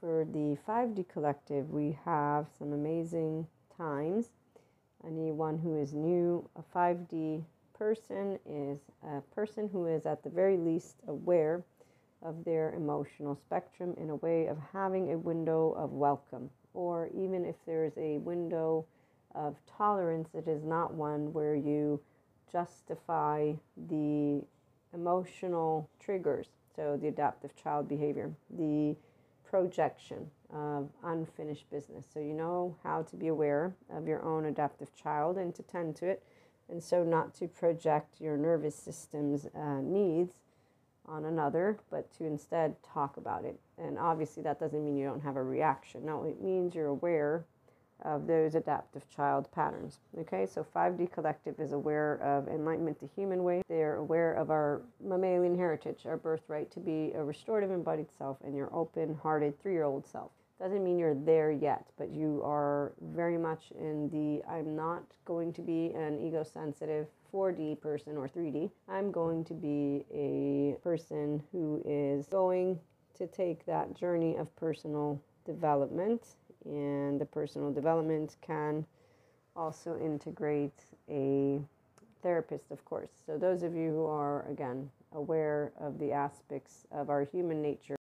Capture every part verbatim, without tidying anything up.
for the five D collective, we have some amazing times. Anyone who is new, a five D person is a person who is at the very least aware of their emotional spectrum in a way of having a window of welcome, or even if there's a window of tolerance, it is not one where you justify the emotional triggers, so the adaptive child behavior, the projection of unfinished business. So you know how to be aware of your own adaptive child and to tend to it, and so not to project your nervous system's uh, needs on another, but to instead talk about it. And obviously that doesn't mean you don't have a reaction. No, it means you're aware of those adaptive child patterns. Okay, so five D collective is aware of enlightenment the human way. They are aware of our mammalian heritage, our birthright to be a restorative embodied self and your open-hearted three-year-old self. Doesn't mean you're there yet, but you are very much in the I'm not going to be an ego-sensitive four D person or three D. I'm going to be a person who is going to take that journey of personal development, and the personal development can also integrate a therapist, of course. So those of you who are, again, aware of the aspects of our human nature,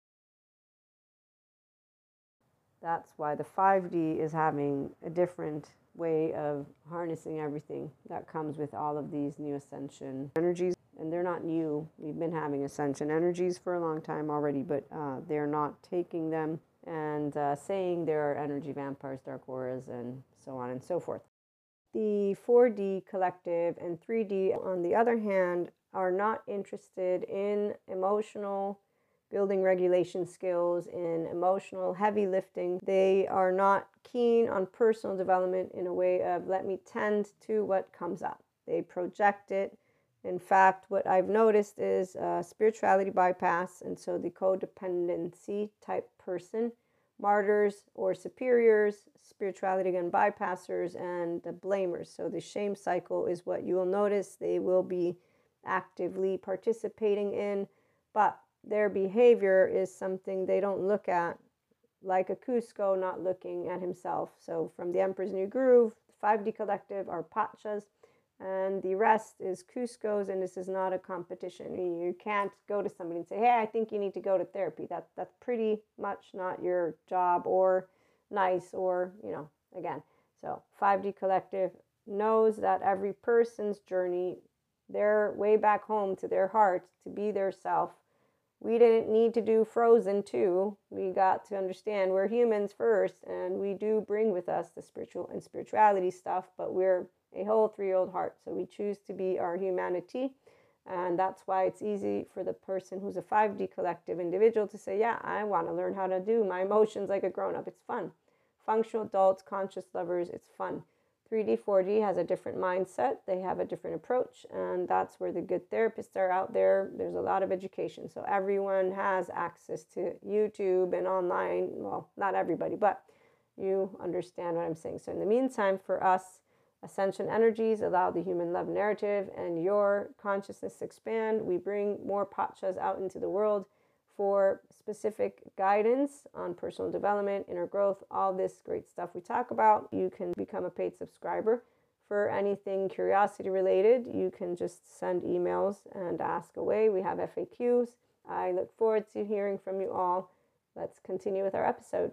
that's why the five D is having a different way of harnessing everything that comes with all of these new ascension energies. And they're not new. We've been having ascension energies for a long time already, but uh, they're not taking them and uh, saying there are energy vampires, dark auras, and so on and so forth. The four D collective and three D, on the other hand, are not interested in emotional building regulation skills, in emotional heavy lifting. They are not keen on personal development in a way of let me tend to what comes up. They project it. In fact, what I've noticed is uh, spirituality bypass, and so the codependency type person, martyrs or superiors, spirituality again bypassers, and the blamers. So the shame cycle is what you will notice they will be actively participating in, but their behavior is something they don't look at, like a Cusco not looking at himself. So from the Emperor's New Groove, the five D collective are Pachas, and the rest is Cuscos, and this is not a competition. You can't go to somebody and say, hey, I think you need to go to therapy. That, that's pretty much not your job or nice or, you know, again. So five D collective knows that every person's journey, their way back home to their heart, to be their self. We didn't need to do Frozen two. We got to understand we're humans first, and we do bring with us the spiritual and spirituality stuff, but we're a whole three-year-old heart. So we choose to be our humanity, and that's why it's easy for the person who's a five D collective individual to say, yeah, I want to learn how to do my emotions like a grown-up. It's fun. Functional adults, conscious lovers, it's fun. three D, four D has a different mindset. They have a different approach, and that's where the good therapists are out there. There's a lot of education. So everyone has access to YouTube and online. Well, not everybody, but you understand what I'm saying. So in the meantime, for us, ascension energies allow the human love narrative and your consciousness to expand. We bring more Pachas out into the world for specific guidance on personal development, inner growth, all this great stuff we talk about. You can become a paid subscriber for anything curiosity related. You can just send emails and ask away. We have F A Qs. I look forward to hearing from you all. Let's continue with our episode.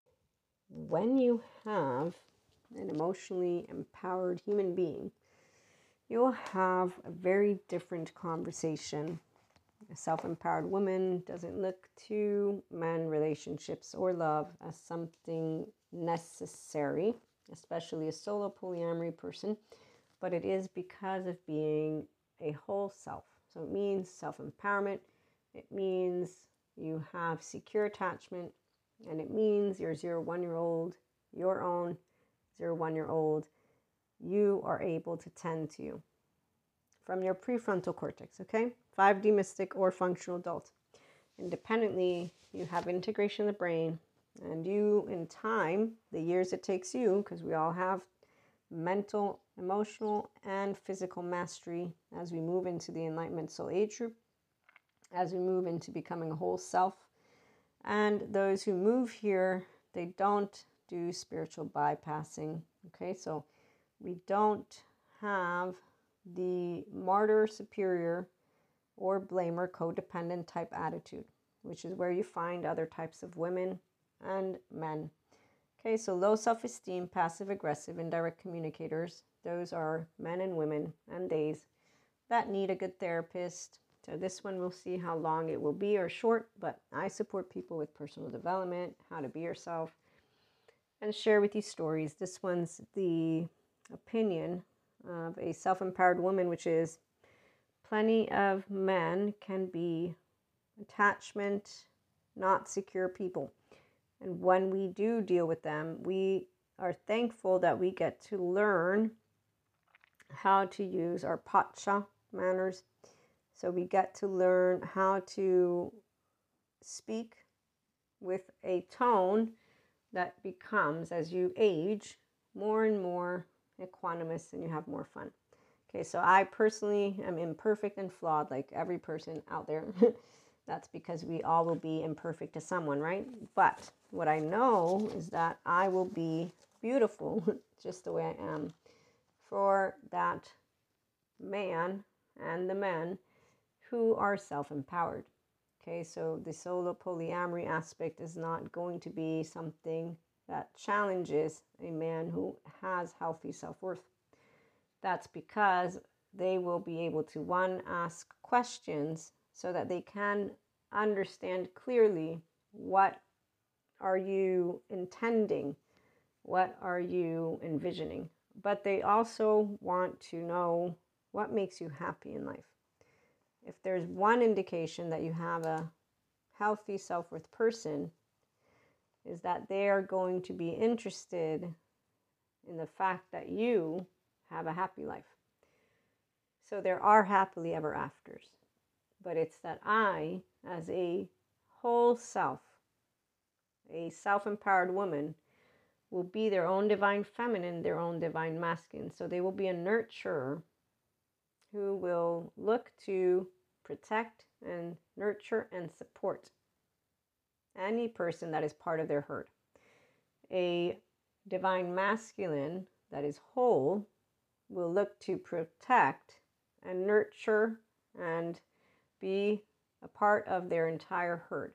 When you have an emotionally empowered human being, you'll have a very different conversation. A self-empowered woman doesn't look to men, relationships, or love as something necessary, especially a solo polyamory person, but it is because of being a whole self. So it means self-empowerment, it means you have secure attachment, and it means your zero one-year-old, your own zero one-year-old, you are able to tend to you from your prefrontal cortex, okay? five D mystic or functional adult. Independently, you have integration of the brain, and you, in time, the years it takes you, because we all have mental, emotional, and physical mastery as we move into the Enlightenment Soul Age group, as we move into becoming a whole self, And those who move here, they don't do spiritual bypassing. Okay, so we don't have the martyr, superior, or blamer, codependent type attitude, which is where you find other types of women and men. Okay, so low self-esteem, passive-aggressive, indirect communicators, those are men and women and days that need a good therapist. So this one, we'll see how long it will be or short, but I support people with personal development, how to be yourself, and share with you stories. This one's the opinion of a self-empowered woman, which is plenty of men can be attachment, not secure people. And when we do deal with them, we are thankful that we get to learn how to use our pacha manners. So we get to learn how to speak with a tone that becomes, as you age, more and more equanimous and you have more fun. Okay, so I personally am imperfect and flawed like every person out there. That's because we all will be imperfect to someone, right? But what I know is that I will be beautiful just the way I am for that man and the men who are self-empowered. Okay, so the solo polyamory aspect is not going to be something that challenges a man who has healthy self-worth. That's because they will be able to, one, ask questions so that they can understand clearly what are you intending, what are you envisioning. But they also want to know what makes you happy in life. If there's one indication that you have a healthy self-worth person, is that they are going to be interested in the fact that you have a happy life. So there are happily ever afters, but it's that I, as a whole self, a self-empowered woman, will be their own divine feminine, their own divine masculine. So they will be a nurturer who will look to protect and nurture and support any person that is part of their herd. A divine masculine that is whole will look to protect and nurture and be a part of their entire herd.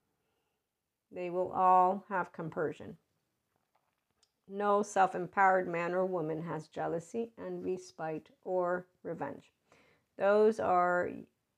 They will all have compersion. No self-empowered man or woman has jealousy, envy, spite, or revenge. Those are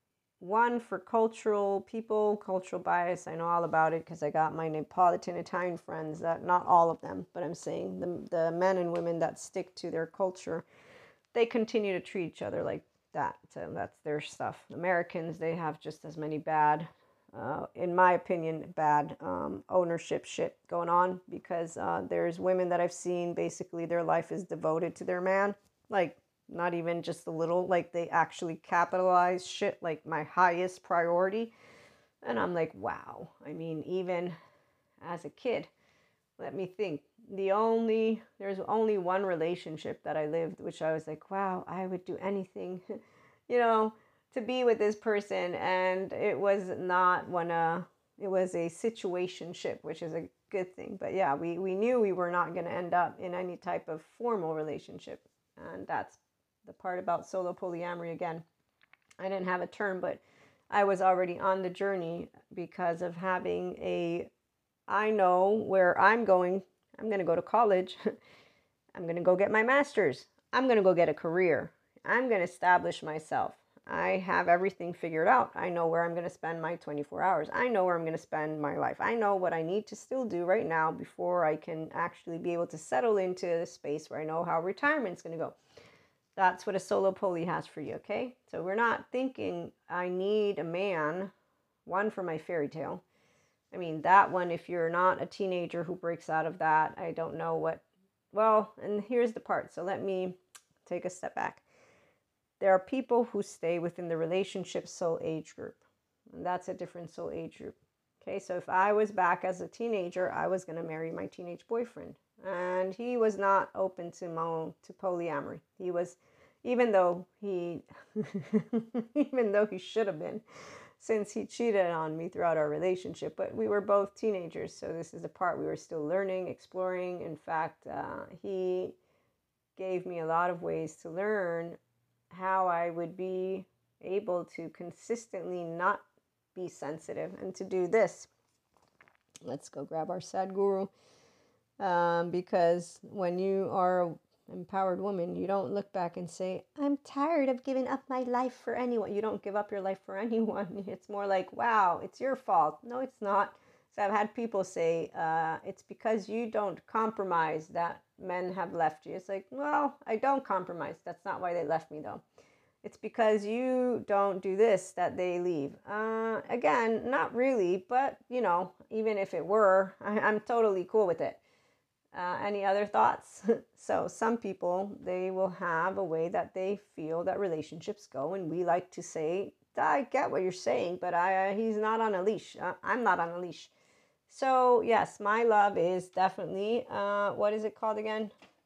one for cultural people, cultural bias. I know all about it because I got my Neapolitan Italian friends, that not all of them, but I'm saying the, the men and women that stick to their culture, they continue to treat each other like that. So that's their stuff. Americans, they have just as many bad, uh, in my opinion, bad um, ownership shit going on, because uh, there's women that I've seen, basically their life is devoted to their man. Like, not even just a little, like they actually capitalize shit like my highest priority. And I'm like, wow. I mean, even as a kid, let me think. The only, there's only one relationship that I lived, which I was like, wow, I would do anything, you know, to be with this person. And it was not one, uh, it was a situationship, which is a good thing. But yeah, we, we knew we were not going to end up in any type of formal relationship. And that's the part about solo polyamory. Again, I didn't have a term, but I was already on the journey because of having a, I know where I'm going. I'm going to go to college. I'm going to go get my master's. I'm going to go get a career. I'm going to establish myself. I have everything figured out. I know where I'm going to spend my twenty-four hours. I know where I'm going to spend my life. I know what I need to still do right now before I can actually be able to settle into a space where I know how retirement's going to go. That's what a solo poly has for you, okay? So we're not thinking I need a man, one for my fairy tale. I mean, that one, if you're not a teenager who breaks out of that, I don't know what, well, and here's the part. So let me take a step back. There are people who stay within the relationship soul age group. And that's a different soul age group. Okay, so if I was back as a teenager, I was going to marry my teenage boyfriend. And he was not open to mo to polyamory. He was, even though he, even though he should have been. since he cheated on me throughout our relationship. But we were both teenagers, so this is the part we were still learning, exploring. In fact, uh, he gave me a lot of ways to learn how I would be able to consistently not be sensitive and to do this. Let's go grab our Sadhguru. Um, because when you are an empowered woman, you don't look back and say, I'm tired of giving up my life for anyone. You don't give up your life for anyone. It's more like, wow, it's your fault. No, it's not. So I've had people say, uh, it's because you don't compromise that men have left you. It's like, well, I don't compromise. That's not why they left me, though. It's because you don't do this that they leave. Uh, again, not really, but, you know, even if it were, I, I'm totally cool with it. Uh, any other thoughts? So some people, they will have a way that they feel that relationships go, and we like to say, I get what you're saying, but I uh, he's not on a leash. Uh, I'm not on a leash. So yes, my love is definitely, uh, what is it called again?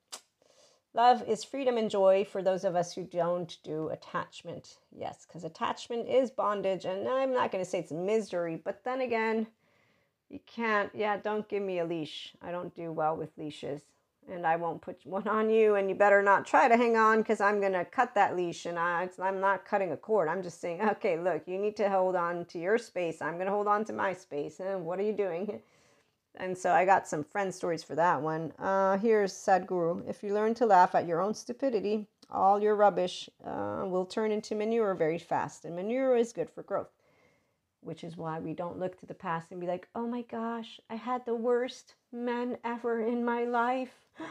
Love is freedom and joy for those of us who don't do attachment. Yes, because attachment is bondage, and I'm not going to say it's misery, but then again, you can't, yeah, don't give me a leash. I don't do well with leashes, and I won't put one on you, and you better not try to hang on, because I'm going to cut that leash, and I, I'm not cutting a cord. I'm just saying, okay, look, you need to hold on to your space. I'm going to hold on to my space, and what are you doing? And so I got some friend stories for that one. Uh, here's Sadhguru. If you learn to laugh at your own stupidity, all your rubbish uh, will turn into manure very fast, and manure is good for growth. Which is why we don't look to the past and be like, oh my gosh, I had the worst men ever in my life.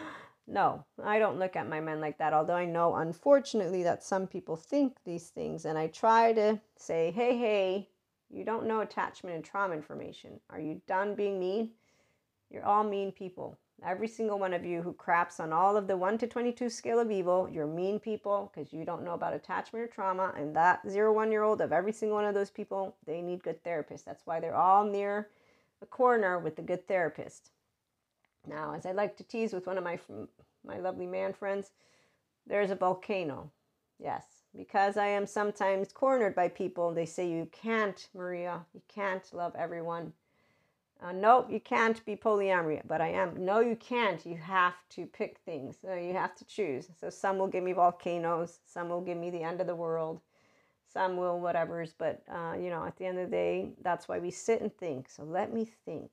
No, I don't look at my men like that. Although I know, unfortunately, that some people think these things. And I try to say, hey, hey, you don't know attachment and trauma information. Are you done being mean? You're all mean people. Every single one of you who craps on all of the one to twenty-two scale of evil, you're mean people because you don't know about attachment or trauma. And that zero one year old of every single one of those people, they need good therapists. That's why they're all near a corner with a good therapist. Now, as I like to tease with one of my my lovely man friends, there's a volcano. Yes, because I am sometimes cornered by people. They say, you can't, Maria, you can't love everyone. Uh, no, you can't be polyamory, but I am. No, you can't. You have to pick things. So you have to choose. So some will give me volcanoes. Some will give me the end of the world. Some will whatever's. But, uh, you know, at the end of the day, that's why we sit and think. So let me think.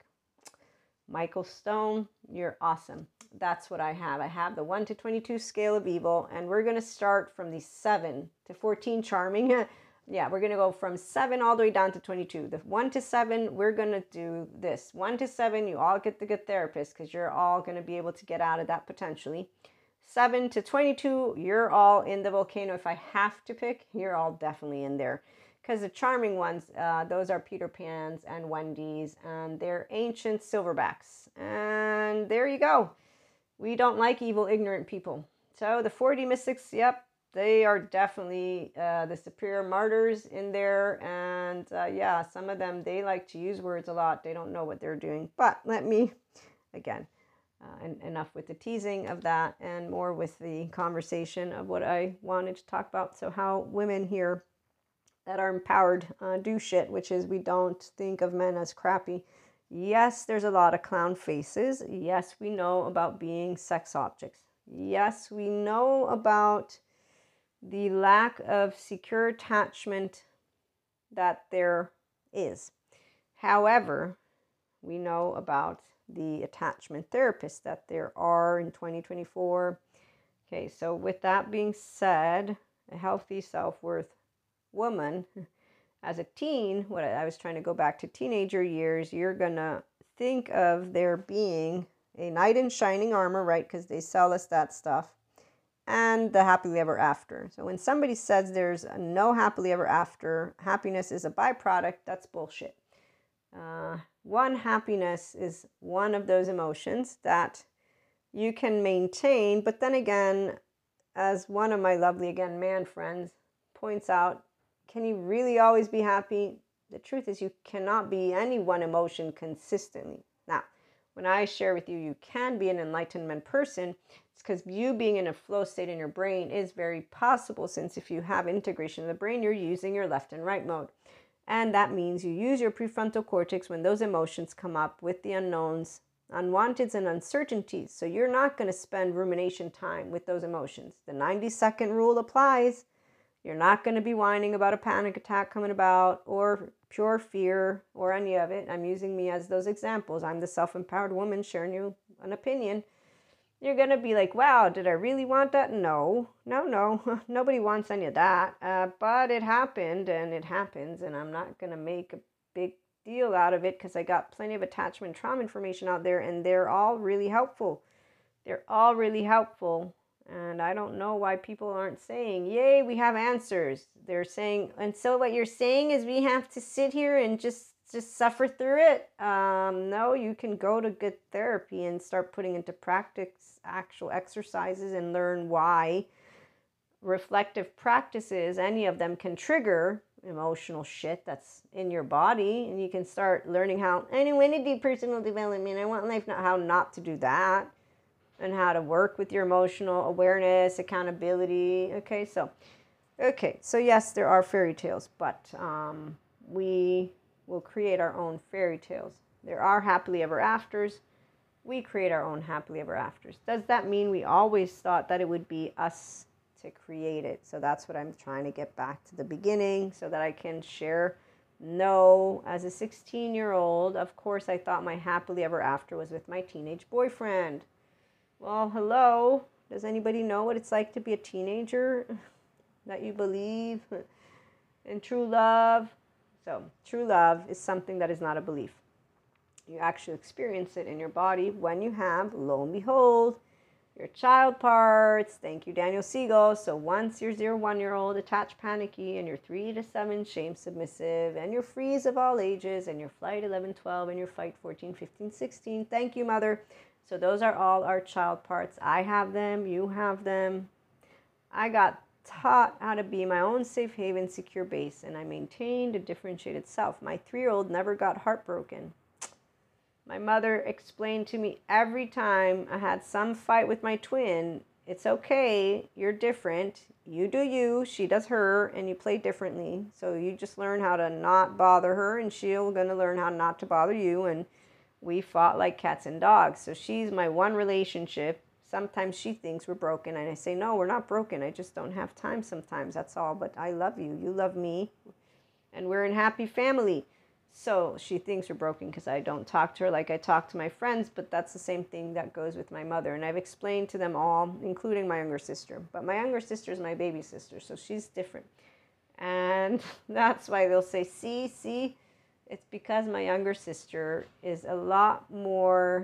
Michael Stone, you're awesome. That's what I have. I have the one to twenty-two scale of evil. And we're going to start from the seven to fourteen charming. Yeah, we're going to go from seven all the way down to twenty-two. The one to seven, we're going to do this. one to seven, you all get the good therapist because you're all going to be able to get out of that potentially. seven to twenty-two, you're all in the volcano. If I have to pick, you're all definitely in there. Because the charming ones, uh, those are Peter Pans and Wendy's, and they're ancient silverbacks. And there you go. We don't like evil, ignorant people. So the four D mystics, yep. They are definitely uh, the superior martyrs in there. And uh, yeah, some of them, they like to use words a lot. They don't know what they're doing. But let me, again, uh, en- enough with the teasing of that and more with the conversation of what I wanted to talk about. So how women here that are empowered uh, do shit, which is we don't think of men as crappy. Yes, there's a lot of clown faces. Yes, we know about being sex objects. Yes, we know about the lack of secure attachment that there is. However, we know about the attachment therapists that there are in twenty twenty-four. Okay, so with that being said, a healthy self-worth woman, as a teen, what I was trying to go back to teenager years, you're gonna think of there being a knight in shining armor, right? Because they sell us that stuff. And the happily ever after. So when somebody says there's no happily ever after, happiness is a byproduct, that's bullshit. Uh, one, happiness is one of those emotions that you can maintain. But then again, as one of my lovely, again, man friends points out, can you really always be happy? The truth is you cannot be any one emotion consistently. Now, when I share with you, you can be an enlightenment person, it's because you being in a flow state in your brain is very possible, since if you have integration of the brain, you're using your left and right mode. And that means you use your prefrontal cortex when those emotions come up with the unknowns, unwanteds, and uncertainties. So you're not going to spend rumination time with those emotions. The ninety second rule applies. You're not going to be whining about a panic attack coming about or pure fear or any of it. I'm using me as those examples. I'm the self-empowered woman sharing you an opinion. You're going to be like, wow, did I really want that? No, no, no. Nobody wants any of that. Uh, but it happened and it happens. And I'm not going to make a big deal out of it because I got plenty of attachment trauma information out there and they're all really helpful. They're all really helpful. And I don't know why people aren't saying, yay, we have answers. They're saying, and so what you're saying is we have to sit here and just just suffer through it. Um, no, you can go to good therapy and start putting into practice actual exercises and learn why reflective practices, any of them can trigger emotional shit that's in your body. And you can start learning how, I want to do personal development. I want life, not how not to do that. And how to work with your emotional awareness, accountability. Okay, so, okay, so yes, there are fairy tales, but um, we will create our own fairy tales. There are happily ever afters. We create our own happily ever afters. Does that mean we always thought that it would be us to create it? So that's what I'm trying to get back to the beginning so that I can share. No, as a sixteen year old, of course I thought my happily ever after was with my teenage boyfriend. Well, hello. Does anybody know what it's like to be a teenager? That you believe in true love? So, true love is something that is not a belief. You actually experience it in your body when you have, lo and behold, your child parts. Thank you, Daniel Siegel. So once you're zero, one-year-old, attached, panicky, and you're three to seven, shame, submissive, and you're freeze of all ages, and your flight eleven, twelve, and your fight fourteen, fifteen, sixteen. Thank you, mother. So those are all our child parts. I have them. You have them. I got taught how to be my own safe haven, secure base, and I maintained a differentiated self. My three-year-old never got heartbroken. My mother explained to me every time I had some fight with my twin, it's okay, you're different. You do you, she does her, and you play differently. So you just learn how to not bother her, and she'll gonna learn how not to bother you. And we fought like cats and dogs. So she's my one relationship. Sometimes she thinks we're broken, and I say, no, we're not broken. I just don't have time sometimes, that's all. But I love you, you love me, and we're in happy family. So she thinks we're broken because I don't talk to her like I talk to my friends, but that's the same thing that goes with my mother. And I've explained to them all, including my younger sister. But my younger sister is my baby sister, so she's different. And that's why they'll say, see, see, it's because my younger sister is a lot more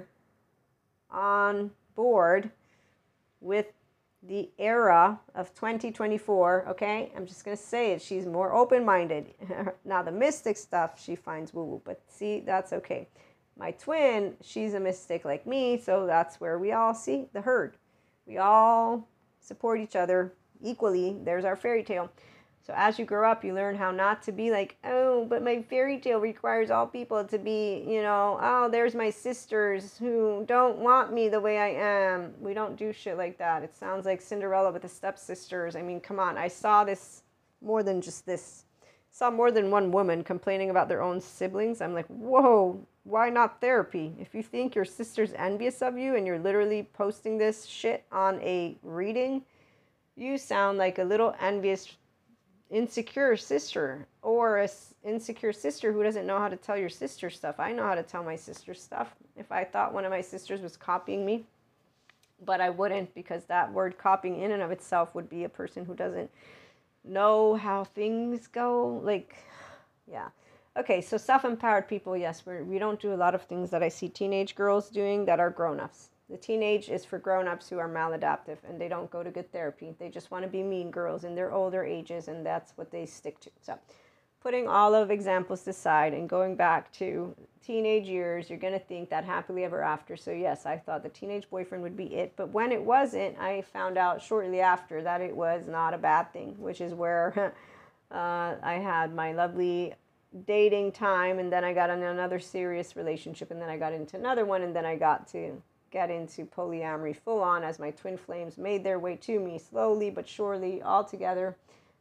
on board with the era of twenty twenty-four, okay? I'm just going to say it. She's more open-minded. Now, the mystic stuff, she finds woo-woo, but see, that's okay. My twin, she's a mystic like me, so that's where we all see the herd. We all support each other equally. There's our fairy tale. So as you grow up, you learn how not to be like, oh, but my fairy tale requires all people to be, you know, oh, there's my sisters who don't want me the way I am. We don't do shit like that. It sounds like Cinderella with the stepsisters. I mean, come on. I saw this more than just this. Saw more than one woman complaining about their own siblings. I'm like, whoa, why not therapy? If you think your sister's envious of you and you're literally posting this shit on a reading, you sound like a little envious insecure sister, or a insecure sister who doesn't know how to tell your sister stuff. I know how to tell my sister stuff if I thought one of my sisters was copying me, but I wouldn't, because that word copying in and of itself would be a person who doesn't know how things go. Like, yeah. Okay, so self-empowered people, yes, we're, we don't do a lot of things that I see teenage girls doing that are grown-ups. The teenage is for grown-ups who are maladaptive, and they don't go to good therapy. They just want to be mean girls in their older ages, and that's what they stick to. So putting all of examples aside and going back to teenage years, you're going to think that happily ever after. So yes, I thought the teenage boyfriend would be it. But when it wasn't, I found out shortly after that it was not a bad thing, which is where uh, I had my lovely dating time, and then I got in another serious relationship, and then I got into another one, and then I got to get into polyamory full on as my twin flames made their way to me slowly but surely all together.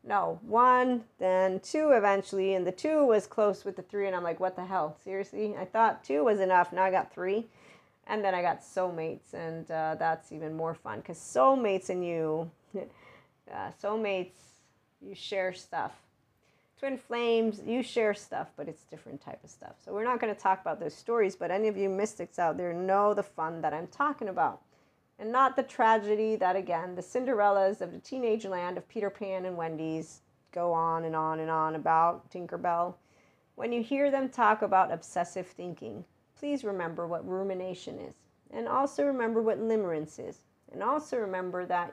No, one, then two eventually, and the two was close with the three, and I'm like, what the hell? Seriously? I thought two was enough, now I got three. And then I got soulmates, and uh, that's even more fun, because soulmates and you, uh, soulmates, you share stuff. Twin flames, you share stuff, but it's different type of stuff. So we're not going to talk about those stories, but any of you mystics out there know the fun that I'm talking about. And not the tragedy that, again, the Cinderellas of the teenage land of Peter Pan and Wendy's go on and on and on about Tinkerbell. When you hear them talk about obsessive thinking, please remember what rumination is. And also remember what limerence is. And also remember that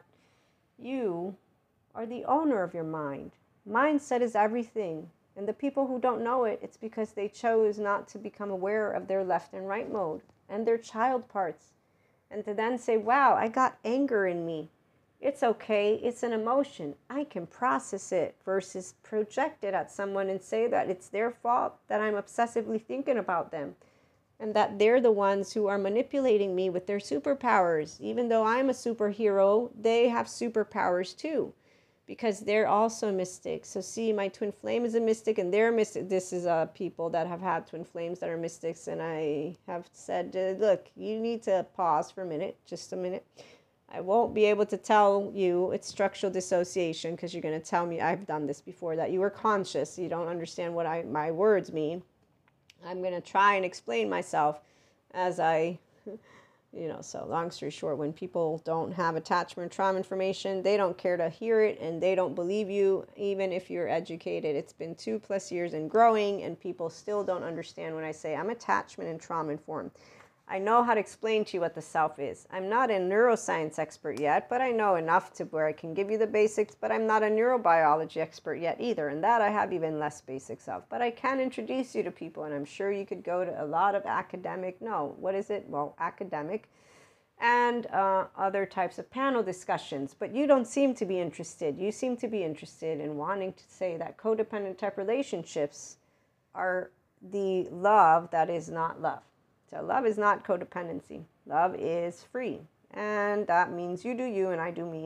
you are the owner of your mind. Mindset is everything. And the people who don't know it, it's because they chose not to become aware of their left and right mode and their child parts. And to then say, wow, I got anger in me. It's okay. It's an emotion. I can process it, versus project it at someone and say that it's their fault that I'm obsessively thinking about them. And that they're the ones who are manipulating me with their superpowers. Even though I'm a superhero, they have superpowers too. Because they're also mystics. So see, my twin flame is a mystic, and they're mystic. This is uh, people that have had twin flames that are mystics. And I have said, uh, look, you need to pause for a minute, just a minute. I won't be able to tell you it's structural dissociation, because you're going to tell me, I've done this before, that you were conscious. You don't understand what I, my words mean. I'm going to try and explain myself as I... You know, so long story short, when people don't have attachment trauma information, they don't care to hear it, and they don't believe you, even if you're educated. It's been two plus years and growing, and people still don't understand when I say I'm attachment and trauma informed. I know how to explain to you what the self is. I'm not a neuroscience expert yet, but I know enough to where I can give you the basics, but I'm not a neurobiology expert yet either, and that I have even less basics of. But I can introduce you to people, and I'm sure you could go to a lot of academic, no, what is it? Well, academic and uh, other types of panel discussions, but you don't seem to be interested. You seem to be interested in wanting to say that codependent type relationships are the love that is not love. So love is not codependency. Love is free. And that means you do you and I do me.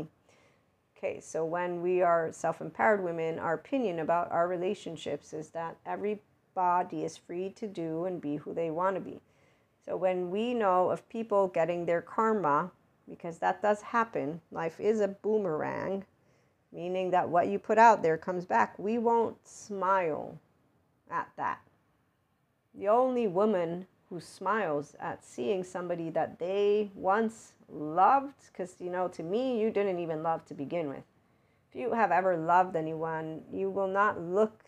Okay, so when we are self-empowered women, our opinion about our relationships is that everybody is free to do and be who they want to be. So when we know of people getting their karma, because that does happen, life is a boomerang, meaning that what you put out there comes back, we won't smile at that. The only woman who smiles at seeing somebody that they once loved, because, you know, to me, you didn't even love to begin with. If you have ever loved anyone, you will not look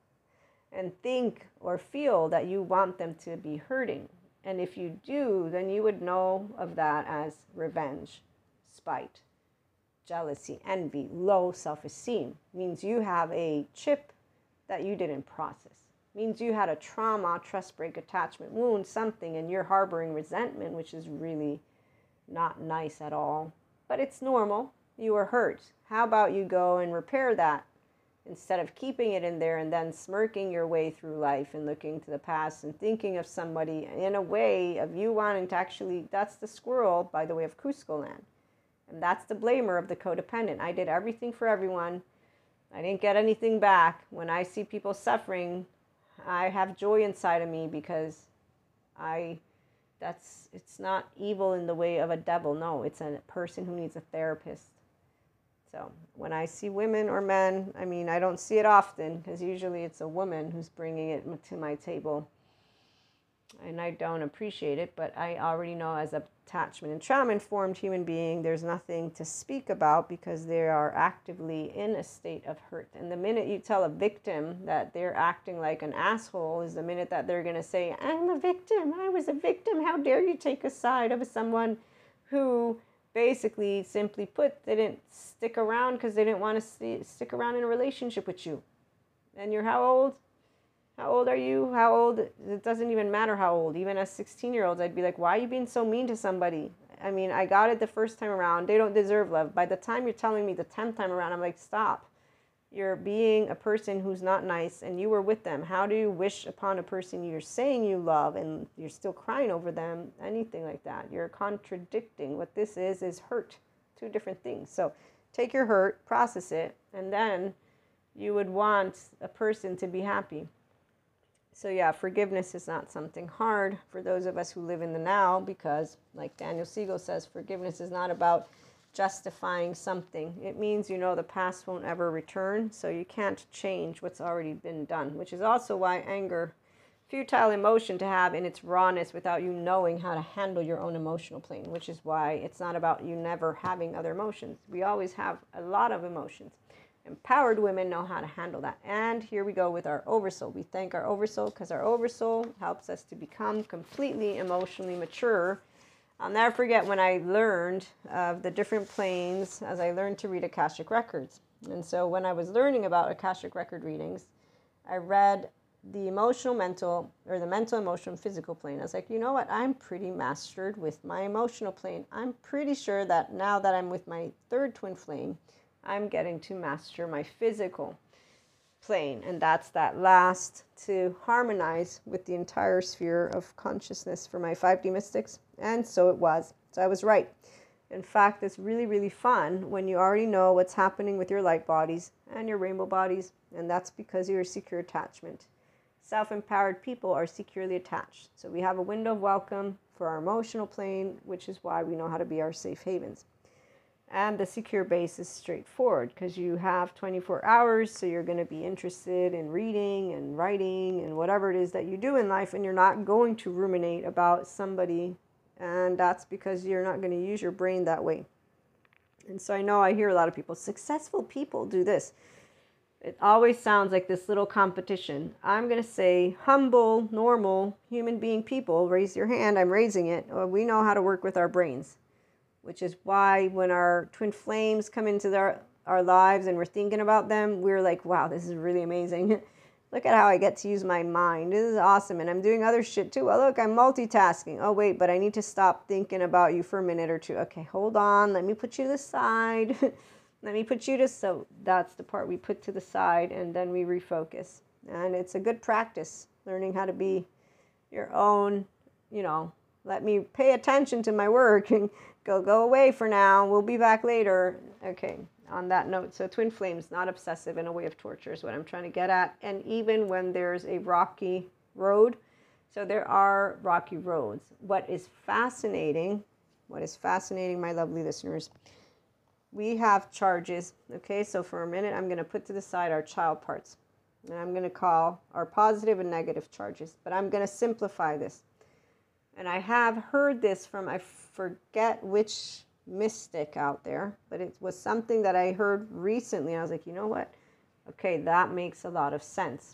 and think or feel that you want them to be hurting. And if you do, then you would know of that as revenge, spite, jealousy, envy, low self-esteem. Means you have a chip that you didn't process. Means you had a trauma, trust break, attachment wound, something, and you're harboring resentment, which is really not nice at all. But it's normal. You were hurt. How about you go and repair that instead of keeping it in there and then smirking your way through life and looking to the past and thinking of somebody in a way of you wanting to actually, that's the squirrel, by the way, of Cusco land. And that's the blamer of the codependent. I did everything for everyone. I didn't get anything back. When I see people suffering, I have joy inside of me because I, that's, it's not evil in the way of a devil. No, it's a person who needs a therapist. So when I see women or men, I mean, I don't see it often because usually it's a woman who's bringing it to my table. And I don't appreciate it, but I already know as a attachment and trauma-informed human being, there's nothing to speak about because they are actively in a state of hurt. And the minute you tell a victim that they're acting like an asshole is the minute that they're going to say, I'm a victim, I was a victim, how dare you take a side of someone who basically, simply put, they didn't stick around because they didn't want to see, stick around in a relationship with you. And you're how old? How old are you? How old? It doesn't even matter how old. Even as sixteen-year-olds, I'd be like, why are you being so mean to somebody? I mean, I got it the first time around. They don't deserve love. By the time you're telling me the tenth time around, I'm like, stop. You're being a person who's not nice, and you were with them. How do you wish upon a person you're saying you love, and you're still crying over them? Anything like that. You're contradicting. What this is, is hurt. Two different things. So take your hurt, process it, and then you would want a person to be happy. So yeah, forgiveness is not something hard for those of us who live in the now, because like Daniel Siegel says, forgiveness is not about justifying something. It means, you know, the past won't ever return, so you can't change what's already been done, which is also why anger, futile emotion to have in its rawness without you knowing how to handle your own emotional plane, which is why it's not about you never having other emotions. We always have a lot of emotions. Empowered women know how to handle that. And here we go with our oversoul. We thank our oversoul because our oversoul helps us to become completely emotionally mature. I'll never forget when I learned of the different planes as I learned to read Akashic Records. And so when I was learning about Akashic Record readings, I read the emotional, mental, or the mental, emotional, physical plane. I was like, you know what? I'm pretty mastered with my emotional plane. I'm pretty sure that now that I'm with my third twin flame, I'm getting to master my physical plane. And that's that last to harmonize with the entire sphere of consciousness for my five D mystics. And so it was. So I was right. In fact, it's really, really fun when you already know what's happening with your light bodies and your rainbow bodies. And that's because of your secure attachment. Self-empowered people are securely attached. So we have a window of welcome for our emotional plane, which is why we know how to be our safe havens. And the secure base is straightforward because you have twenty-four hours, so you're going to be interested in reading and writing and whatever it is that you do in life, and you're not going to ruminate about somebody, and that's because you're not going to use your brain that way. And so I know I hear a lot of people, successful people do this. It always sounds like this little competition. I'm going to say humble, normal, human being people, raise your hand, I'm raising it. We know how to work with our brains. Which is why when our twin flames come into their, our lives and we're thinking about them, we're like, wow, this is really amazing. Look at how I get to use my mind. This is awesome. And I'm doing other shit too. Oh, look, I'm multitasking. Oh, wait, but I need to stop thinking about you for a minute or two. Okay, hold on. Let me put you to the side. Let me put you to, so that's the part we put to the side and then we refocus. And it's a good practice, learning how to be your own, you know, let me pay attention to my work and go, go away for now. We'll be back later. Okay, on that note, so twin flames, not obsessive in a way of torture is what I'm trying to get at. And even when there's a rocky road, so there are rocky roads. What is fascinating, what is fascinating, my lovely listeners, we have charges. Okay, so for a minute, I'm going to put to the side our child parts. And I'm going to call our positive and negative charges. But I'm going to simplify this. And I have heard this from, I forget which mystic out there, but it was something that I heard recently. I was like, you know what? Okay, that makes a lot of sense.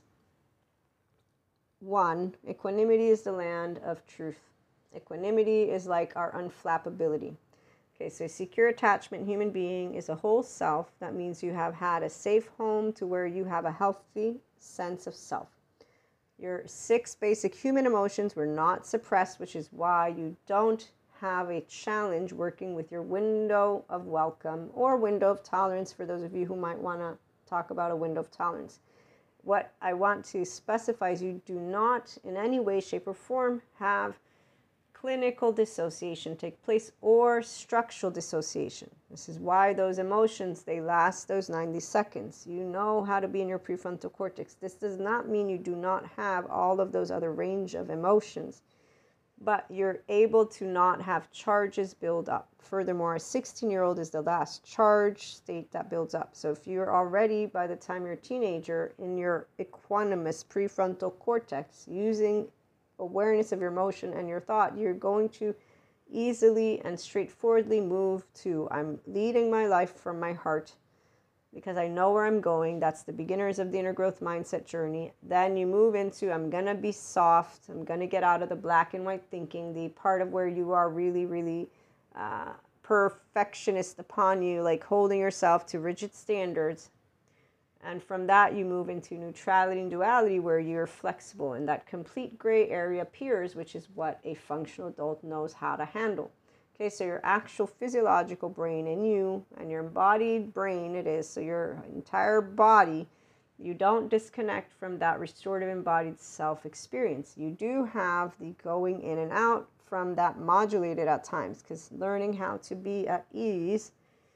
One, equanimity is the land of truth. Equanimity is like our unflappability. Okay, so secure attachment human being is a whole self. That means you have had a safe home to where you have a healthy sense of self. Your six basic human emotions were not suppressed, which is why you don't have a challenge working with your window of welcome or window of tolerance for those of you who might want to talk about a window of tolerance. What I want to specify is you do not in any way, shape, or form have clinical dissociation take place or structural dissociation. This is why those emotions, they last those ninety seconds. You know how to be in your prefrontal cortex. This does not mean you do not have all of those other range of emotions, but you're able to not have charges build up. Furthermore, a sixteen-year-old is the last charge state that builds up. So if you're already, by the time you're a teenager, in your equanimous prefrontal cortex, using awareness of your emotion and your thought, you're going to easily and straightforwardly move to, I'm leading my life from my heart because I know where I'm going. That's the beginners of the inner growth mindset journey. Then you move into, I'm going to be soft. I'm going to get out of the black and white thinking, the part of where you are really, really uh, perfectionist upon you, like holding yourself to rigid standards. And from that, you move into neutrality and duality where you're flexible and that complete gray area appears, which is what a functional adult knows how to handle. Okay, so your actual physiological brain in you and your embodied brain it is, so your entire body, you don't disconnect from that restorative embodied self experience. You do have the going in and out from that modulated at times because learning how to be at ease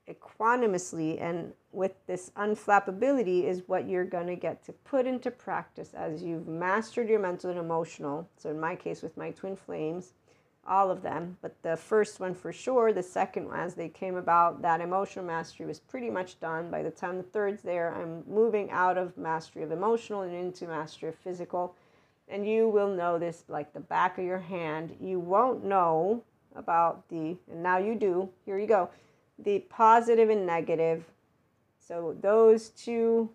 equanimously and with this unflappability is what you're going to get to put into practice as you've mastered your mental and emotional. So in my case with my twin flames, all of them, but the first one for sure, the second one as they came about, that emotional mastery was pretty much done. By the time the third's there, I'm moving out of mastery of emotional and into mastery of physical. And you will know this like the back of your hand. You won't know about the, and now you do, here you go, the positive and negative. So those two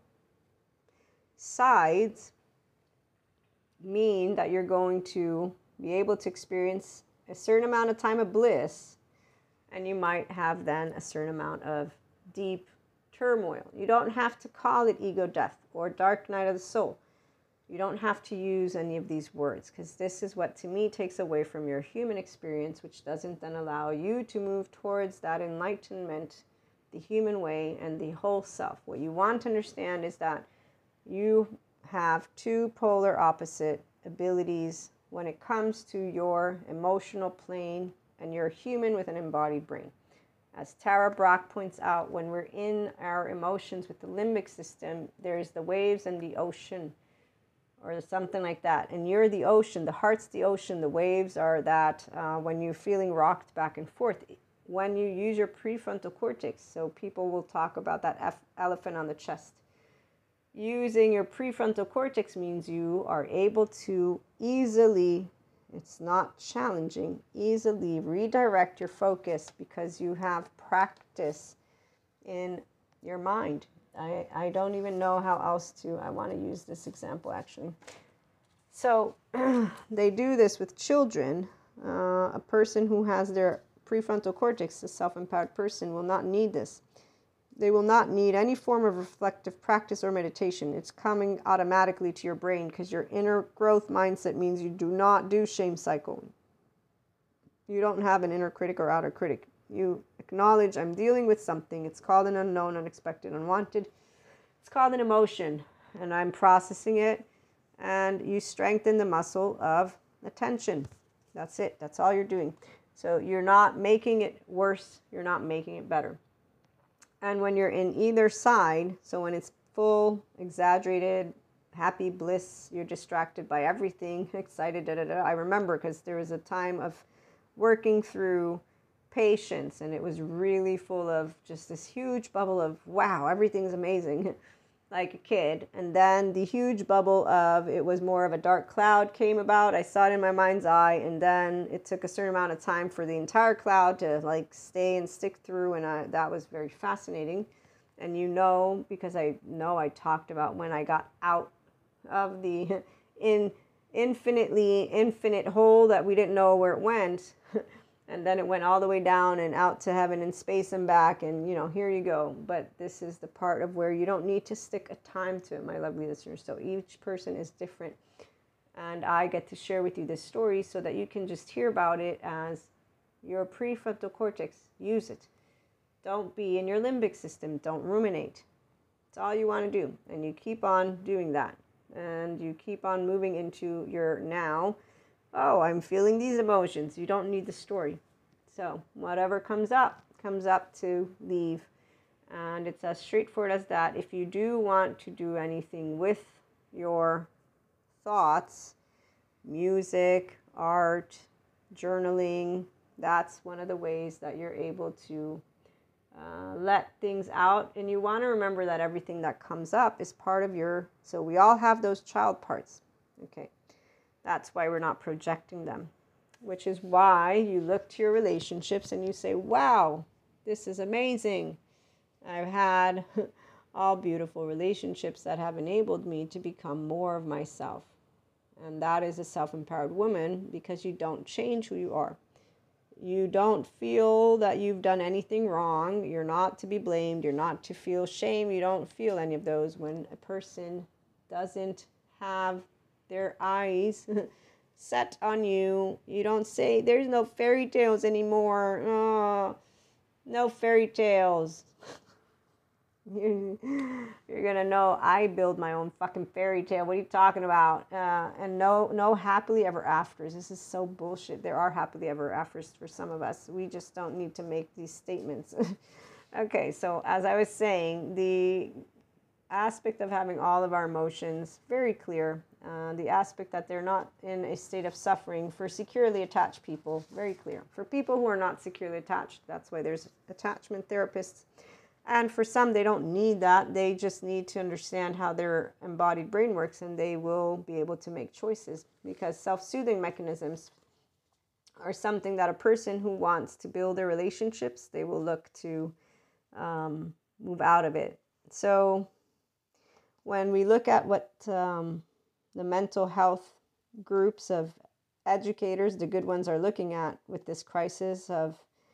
sides mean that you're going to be able to experience a certain amount of time of bliss, and you might have then a certain amount of deep turmoil. You don't have to call it ego death or dark night of the soul. You don't have to use any of these words, because this is what to me takes away from your human experience, which doesn't then allow you to move towards that enlightenment, the human way, and the whole self. What you want to understand is that you have two polar opposite abilities when it comes to your emotional plane, and you're human with an embodied brain. As Tara Brach points out, when we're in our emotions with the limbic system, there's the waves and the ocean, or something like that. And you're the ocean, the heart's the ocean, the waves are that uh, when you're feeling rocked back and forth. When you use your prefrontal cortex, so people will talk about that F elephant on the chest. Using your prefrontal cortex means you are able to easily, it's not challenging, easily redirect your focus because you have practice in your mind. I, I don't even know how else to, I want to use this example actually. So they do this with children. Uh, a person who has their prefrontal cortex, a self-empowered person, will not need this. They will not need any form of reflective practice or meditation. It's coming automatically to your brain because your inner growth mindset means you do not do shame cycle. You don't have an inner critic or outer critic. You acknowledge, I'm dealing with something. It's called an unknown, unexpected, unwanted. It's called an emotion, and I'm processing it. And you strengthen the muscle of attention. That's it. That's all you're doing. So you're not making it worse. You're not making it better. And when you're in either side, so when it's full, exaggerated, happy bliss, you're distracted by everything, excited, da da da. I remember because there was a time of working through patience, and it was really full of just this huge bubble of, wow, everything's amazing, like a kid. And then the huge bubble of, it was more of a dark cloud came about. I saw it in my mind's eye, and then it took a certain amount of time for the entire cloud to like stay and stick through, and I, that was very fascinating. And you know, because I know I talked about when I got out of the in infinitely infinite hole that we didn't know where it went. And then it went all the way down and out to heaven and space and back, and you know, here you go. But this is the part of where you don't need to stick a time to it, my lovely listeners. So each person is different, and I get to share with you this story so that you can just hear about it as your prefrontal cortex. Use it. Don't be in your limbic system. Don't ruminate. It's all you want to do, and you keep on doing that, and you keep on moving into your now. Oh, I'm feeling these emotions. You don't need the story. So whatever comes up, comes up to leave. And it's as straightforward as that. If you do want to do anything with your thoughts, music, art, journaling, that's one of the ways that you're able to uh, let things out. And you want to remember that everything that comes up is part of your, so we all have those child parts. Okay. That's why we're not projecting them, which is why you look to your relationships and you say, wow, this is amazing. I've had all beautiful relationships that have enabled me to become more of myself. And that is a self-empowered woman, because you don't change who you are. You don't feel that you've done anything wrong. You're not to be blamed. You're not to feel shame. You don't feel any of those when a person doesn't have their eyes set on you. You don't say, there's no fairy tales anymore. Oh, no fairy tales. You're going to know I build my own fucking fairy tale. What are you talking about? Uh, and no, no happily ever afters. This is so bullshit. There are happily ever afters for some of us. We just don't need to make these statements. Okay, so as I was saying, the aspect of having all of our emotions very clear, uh, the aspect that they're not in a state of suffering for securely attached people, very clear. For people who are not securely attached, that's why there's attachment therapists. And for some, they don't need that. They just need to understand how their embodied brain works, and they will be able to make choices, because self-soothing mechanisms are something that a person who wants to build their relationships, they will look to um, move out of it. So when we look at what um, the mental health groups of educators, the good ones, are looking at with this crisis of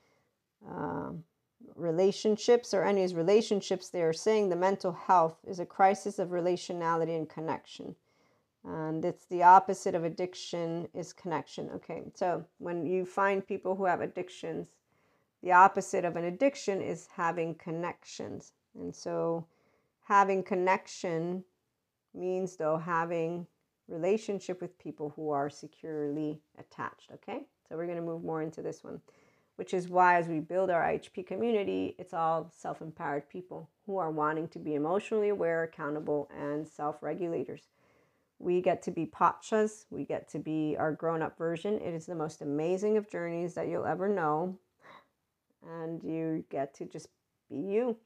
um, relationships, or any relationships, they are saying the mental health is a crisis of relationality and connection. And it's the opposite of addiction is connection. Okay, so when you find people who have addictions, the opposite of an addiction is having connections. And so having connection means, though, having relationship with people who are securely attached. Okay, so we're going to move more into this one, which is why as we build our I H P community, it's all self-empowered people who are wanting to be emotionally aware, accountable, and self-regulators. We get to be Pachas. We get to be our grown-up version. It is the most amazing of journeys that you'll ever know. And you get to just be you.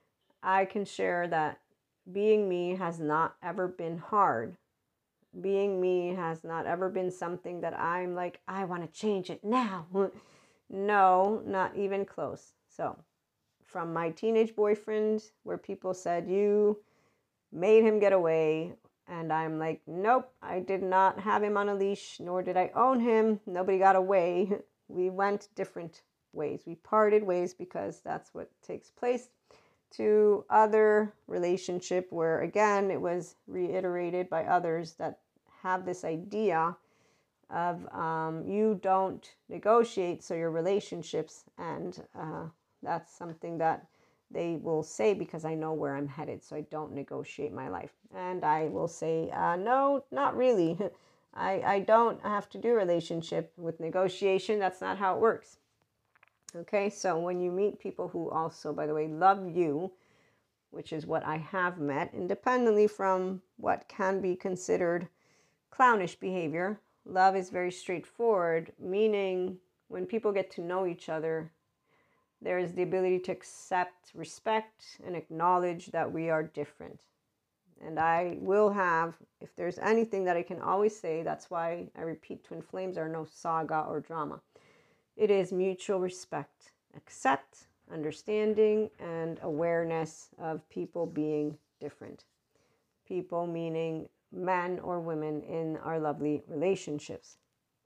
I can share that being me has not ever been hard. Being me has not ever been something that I'm like, I want to change it now. No, not even close. So from my teenage boyfriend, where people said, you made him get away, and I'm like, nope, I did not have him on a leash, nor did I own him. Nobody got away. We went different ways. We parted ways because that's what takes place. To other relationship where, again, it was reiterated by others that have this idea of um, you don't negotiate, so your relationships end. Uh, that's something that they will say, because I know where I'm headed, so I don't negotiate my life. And I will say, uh, no, not really. I, I don't have to do a relationship with negotiation. That's not how it works. Okay, so when you meet people who also, by the way, love you, which is what I have met, independently from what can be considered clownish behavior, love is very straightforward, meaning when people get to know each other, there is the ability to accept, respect, and acknowledge that we are different. And I will have, if there's anything that I can always say, that's why I repeat, twin flames are no saga or drama. It is mutual respect, accept, understanding, and awareness of people being different. People meaning men or women in our lovely relationships.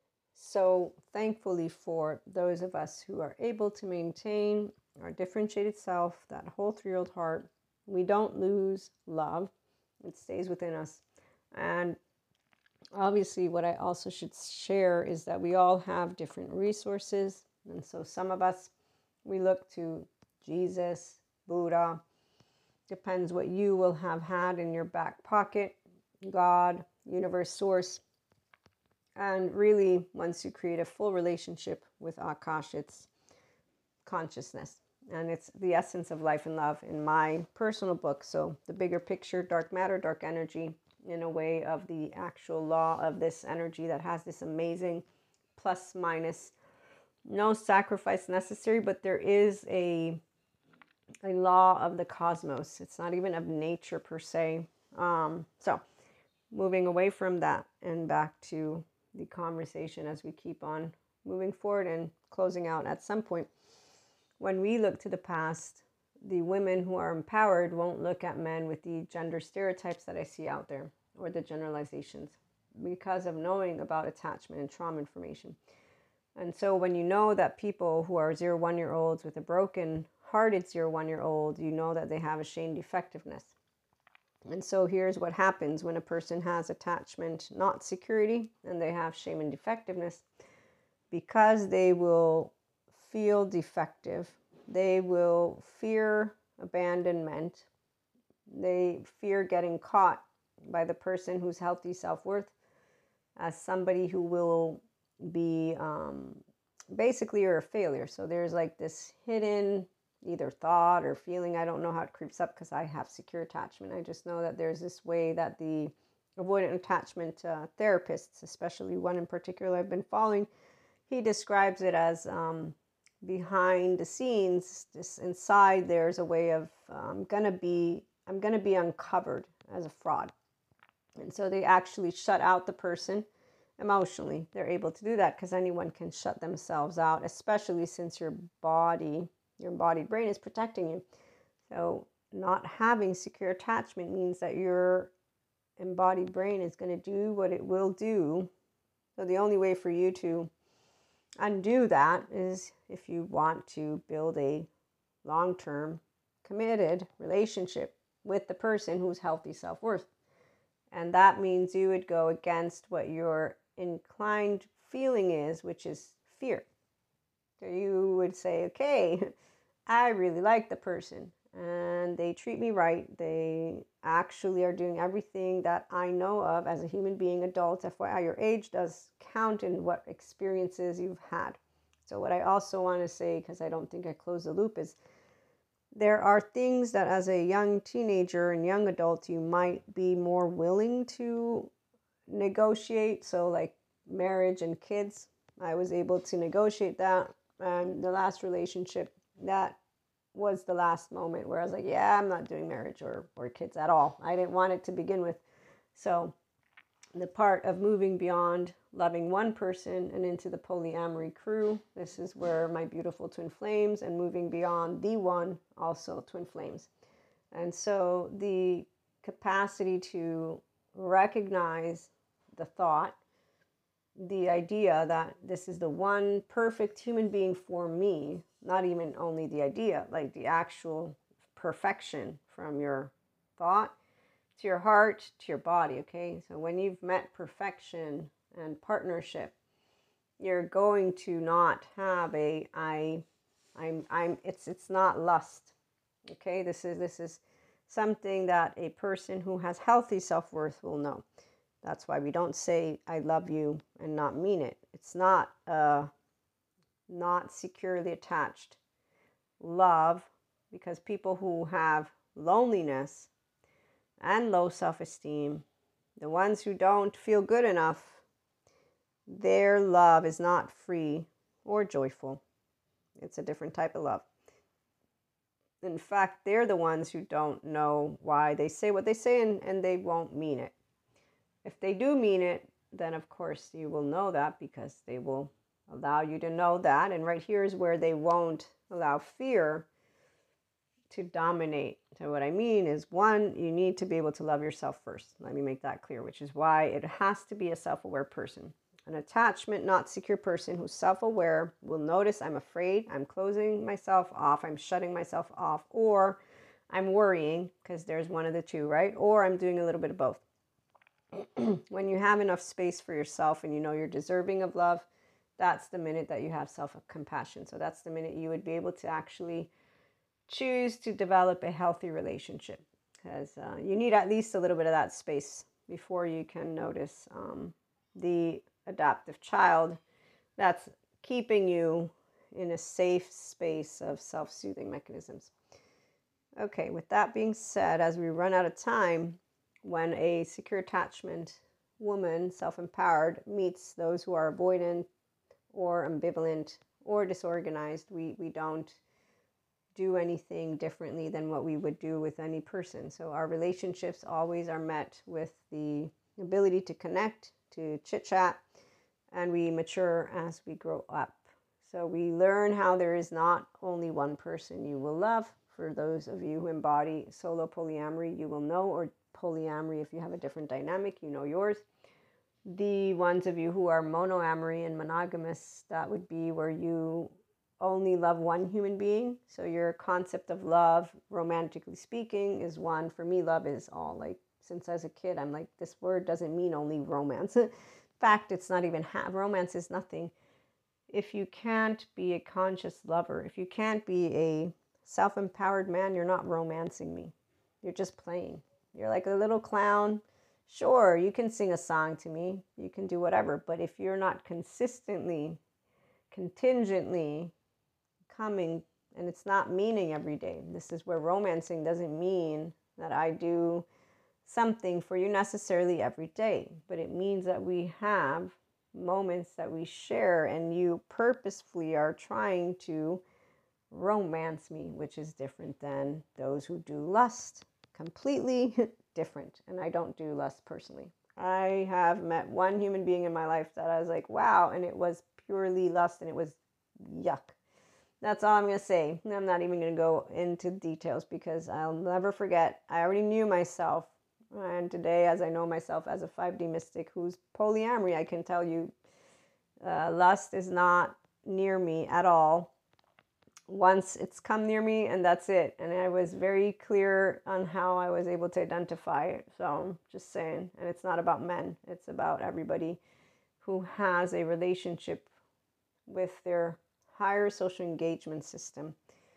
So thankfully for those of us who are able to maintain our differentiated self, that whole three-year-old heart, we don't lose love. It stays within us. And obviously what I also should share is that we all have different resources. And so some of us, we look to Jesus, Buddha, depends what you will have had in your back pocket, God, universe, source. And really, once you create a full relationship with Akash, it's consciousness. And it's the essence of life and love in my personal book. So the bigger picture, dark matter, dark energy, in a way of the actual law of this energy that has this amazing plus minus, no sacrifice necessary, but there is a, a law of the cosmos. It's not even of nature per se. Um, so moving away from that and back to the conversation as we keep on moving forward and closing out at some point. When we look to the past, the women who are empowered won't look at men with the gender stereotypes that I see out there, or the generalizations, because of knowing about attachment and trauma information. And so when you know that people who are zero one year olds with a broken hearted zero one year old, you know that they have a shame defectiveness. And so here's what happens when a person has attachment, not security, and they have shame and defectiveness. Because they will feel defective, they will fear abandonment, they fear getting caught by the person who's healthy self-worth as somebody who will be um, basically you're a failure. So there's like this hidden either thought or feeling. I don't know how it creeps up because I have secure attachment. I just know that there's this way that the avoidant attachment uh, therapists, especially one in particular I've been following, he describes it as um, behind the scenes, just inside, there's a way of um, gonna be, I'm gonna be uncovered as a fraud. And so they actually shut out the person emotionally. They're able to do that because anyone can shut themselves out, especially since your body, your embodied brain is protecting you. So not having secure attachment means that your embodied brain is going to do what it will do. So the only way for you to undo that is if you want to build a long-term committed relationship with the person who's healthy self-worth. And that means you would go against what your inclined feeling is, which is fear. So you would say, okay, I really like the person and they treat me right. They actually are doing everything that I know of as a human being, adult. F Y I, your age does count in what experiences you've had. So what I also want to say, because I don't think I closed the loop, is there are things that as a young teenager and young adult you might be more willing to negotiate. So like marriage and kids, I was able to negotiate that. And the last relationship, that was the last moment where I was like, yeah, I'm not doing marriage or, or kids at all. I didn't want it to begin with. So the part of moving beyond loving one person and into the polyamory crew, this is where my beautiful twin flames, and moving beyond the one, also twin flames. And so the capacity to recognize the thought, the idea that this is the one perfect human being for me, not even only the idea, like the actual perfection from your thought to your heart to your body. Okay, so when you've met perfection and partnership, you're going to not have a I I'm I'm it's it's not lust. Okay, this is this is something that a person who has healthy self-worth will know. That's why we don't say I love you and not mean it. It's not uh not securely attached love, because people who have loneliness and low self-esteem, the ones who don't feel good enough, their love is not free or joyful. It's a different type of love. In fact, they're the ones who don't know why they say what they say, and, and they won't mean it. If they do mean it, then of course you will know that, because they will allow you to know that. And right here is where they won't allow fear to dominate. So what I mean is, one, you need to be able to love yourself first. Let me make that clear, which is why it has to be a self-aware person. An attachment, not secure person who's self-aware will notice I'm afraid, I'm closing myself off, I'm shutting myself off, or I'm worrying, because there's one of the two, right? Or I'm doing a little bit of both. When you have enough space for yourself and you know you're deserving of love, that's the minute that you have self-compassion. So that's the minute you would be able to actually choose to develop a healthy relationship, because uh, you need at least a little bit of that space before you can notice um, the adaptive child that's keeping you in a safe space of self-soothing mechanisms. Okay, with that being said, as we run out of time, when a secure attachment woman, self-empowered, meets those who are avoidant or ambivalent or disorganized, we, we don't do anything differently than what we would do with any person. So our relationships always are met with the ability to connect, to chit-chat, and we mature as we grow up. So we learn how there is not only one person you will love. For those of you who embody solo polyamory, you will know, or polyamory, if you have a different dynamic, you know yours. The ones of you who are monoamory and monogamous, that would be where you only love one human being. So your concept of love, romantically speaking, is one. For me, love is all. Like, since as a kid, I'm like, this word doesn't mean only romance. In fact, it's not even half. Romance is nothing. If you can't be a conscious lover, if you can't be a self-empowered man, you're not romancing me. You're just playing. You're like a little clown. Sure, you can sing a song to me. You can do whatever. But if you're not consistently, contingently coming And it's not meaning every day. This is where romancing doesn't mean that I do something for you necessarily every day, but it means that we have moments that we share, and you purposefully are trying to romance me, which is different than those who do lust. Completely different. And I don't do lust personally. I have met one human being in my life that I was like, wow, and it was purely lust, and it was yuck. That's all I'm going to say. I'm not even going to go into details because I'll never forget. I already knew myself. And today, as I know myself as a five D mystic who's polyamory, I can tell you uh, lust is not near me at all. Once it's come near me, and that's it. And I was very clear on how I was able to identify it. So just saying. And it's not about men. It's about everybody who has a relationship with their higher social engagement system.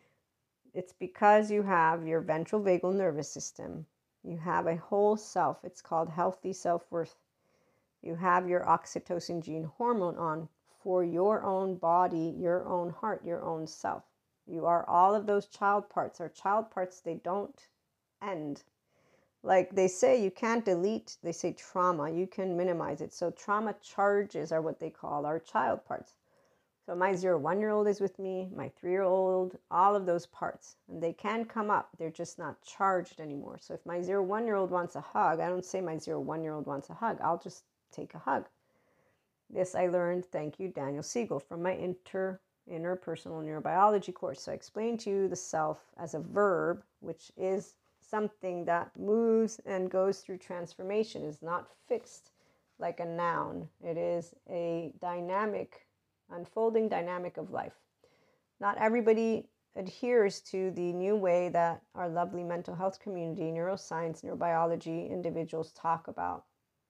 It's because you have your ventral vagal nervous system. You have a whole self. It's called healthy self-worth. You have your oxytocin gene hormone on for your own body, your own heart, your own self. You are all of those child parts. Our child parts, they don't end. Like they say, you can't delete, they say trauma, you can minimize it. So trauma charges are what they call our child parts. So my zero one-year-old is with me, my three-year-old, all of those parts. And they can come up, they're just not charged anymore. So if my zero one-year-old wants a hug, I don't say my zero one-year-old wants a hug, I'll just take a hug. This I learned, thank you, Daniel Siegel, from my inter interpersonal neurobiology course. So I explained to you the self as a verb, which is something that moves and goes through transformation, is not fixed like a noun. It is a dynamic, unfolding dynamic of life. Not everybody adheres to the new way that our lovely mental health community, neuroscience, neurobiology individuals talk about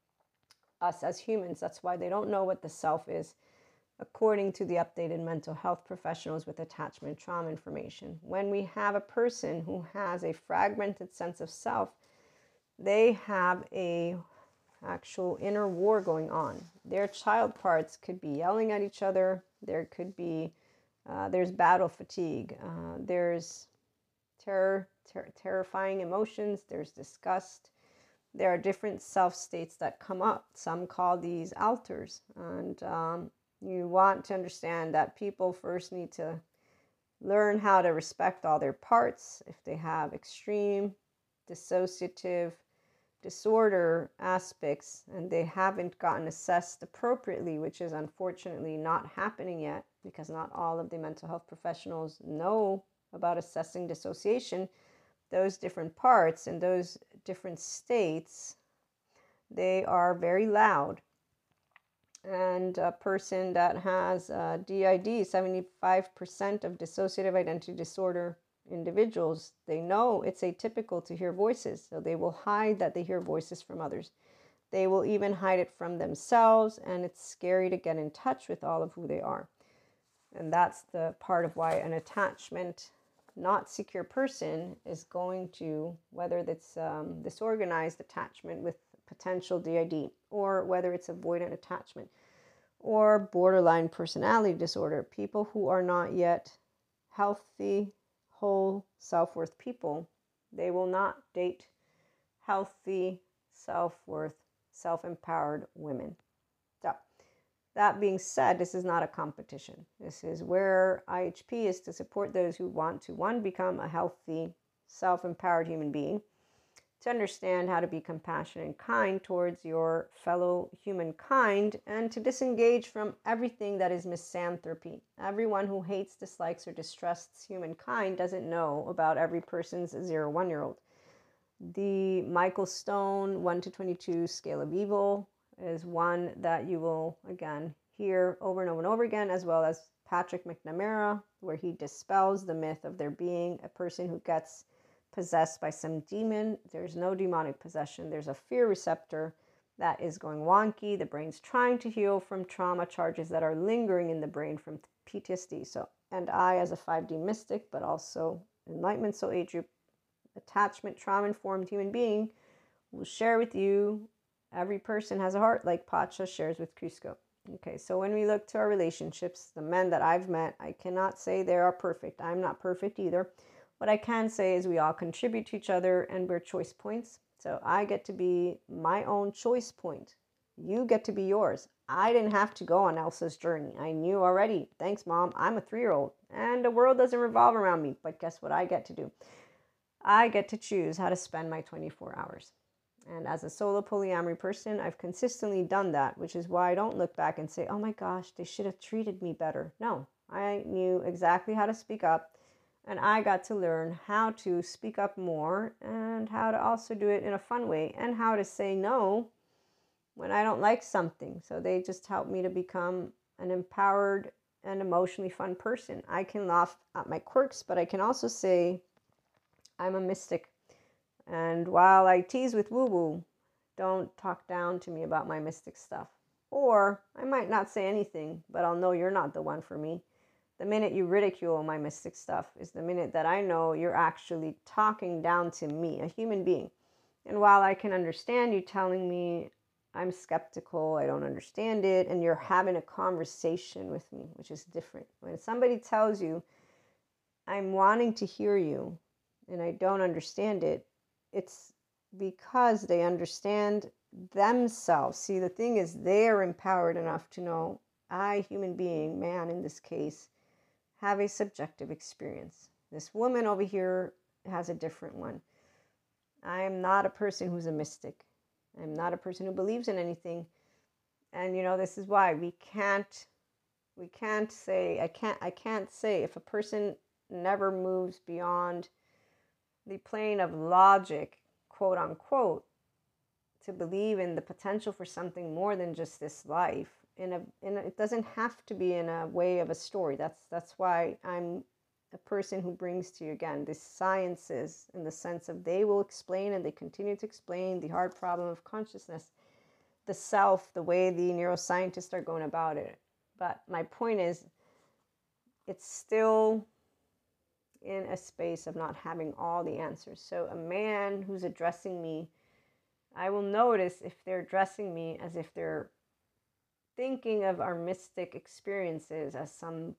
us as humans. That's why they don't know what the self is, according to the updated mental health professionals with attachment trauma information. When we have a person who has a fragmented sense of self, they have a actual inner war going on. Their child parts could be yelling at each other. There could be, uh, there's battle fatigue. Uh, there's terror, ter- terrifying emotions. There's disgust. There are different self states that come up. Some call these alters. And um, you want to understand that people first need to learn how to respect all their parts. If they have extreme dissociative disorder aspects and they haven't gotten assessed appropriately, which is unfortunately not happening yet because not all of the mental health professionals know about assessing dissociation, those different parts and those different states, they are very loud. And a person that has uh, D I D, seventy-five percent of dissociative identity disorder individuals, they know it's atypical to hear voices. So they will hide that they hear voices from others. They will even hide it from themselves. And it's scary to get in touch with all of who they are. And that's the part of why an attachment, not secure person is going to, whether it's um, disorganized attachment with potential D I D, or whether it's avoidant attachment or borderline personality disorder, people who are not yet healthy, whole, self-worth people, they will not date healthy, self-worth, self-empowered women. So that being said, this is not a competition. This is where I H P is to support those who want to, one, become a healthy, self-empowered human being, to understand how to be compassionate and kind towards your fellow humankind, and to disengage from everything that is misanthropy. Everyone who hates, dislikes, or distrusts humankind doesn't know about every person's zero one-year-old. The Michael Stone one to twenty-two scale of evil is one that you will, again, hear over and over and over again, as well as Patrick McNamara, where he dispels the myth of there being a person who gets possessed by some demon. There's no demonic possession. There's a fear receptor that is going wonky. The brain's trying to heal from trauma charges that are lingering in the brain from P T S D. So, and I, as a five D mystic, but also Enlightenment Soul Age Group, attachment trauma-informed human being, will share with you. Every person has a heart, like Pacha shares with Cusco. Okay, so when we look to our relationships, the men that I've met, I cannot say they are perfect. I'm not perfect either. What I can say is we all contribute to each other and we're choice points. So I get to be my own choice point. You get to be yours. I didn't have to go on Elsa's journey. I knew already. Thanks, Mom. I'm a three-year-old and the world doesn't revolve around me. But guess what I get to do? I get to choose how to spend my twenty-four hours. And as a solo polyamory person, I've consistently done that, which is why I don't look back and say, oh my gosh, they should have treated me better. No, I knew exactly how to speak up, and I got to learn how to speak up more and how to also do it in a fun way and how to say no when I don't like something. So they just helped me to become an empowered and emotionally fun person. I can laugh at my quirks, but I can also say I'm a mystic. And while I tease with woo-woo, don't talk down to me about my mystic stuff. Or I might not say anything, but I'll know you're not the one for me. The minute you ridicule my mystic stuff is the minute that I know you're actually talking down to me, a human being. And while I can understand you telling me I'm skeptical, I don't understand it, and you're having a conversation with me, which is different. When somebody tells you, I'm wanting to hear you, and I don't understand it, it's because they understand themselves. See, the thing is, they are empowered enough to know, I, human being, man in this case, have a subjective experience. This woman over here has a different one. I am not a person who's a mystic. I'm not a person who believes in anything. And, you know, this is why we can't, we can't say, I can't, I can't say if a person never moves beyond the plane of logic, quote unquote, to believe in the potential for something more than just this life. In a, in a, it doesn't have to be in a way of a story. That's that's why I'm a person who brings to you again the sciences in the sense of they will explain and they continue to explain the hard problem of consciousness, the self, the way the neuroscientists are going about it. But my point is, it's still in a space of not having all the answers. So a man who's addressing me, I will notice if they're addressing me as if they're thinking of our mystic experiences as some